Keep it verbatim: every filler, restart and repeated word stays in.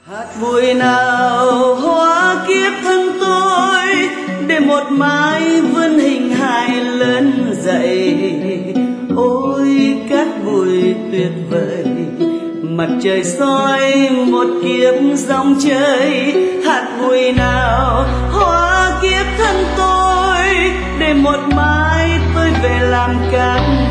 hạt bụi nào hóa kiếp thân tôi để một mai vươn hình hài lớn dậy. Ôi cát bụi tuyệt vời, mặt trời soi một kiếp dòng chơi. Hạt bụi nào hóa kiếp thân tôi để một mai tôi về làm cát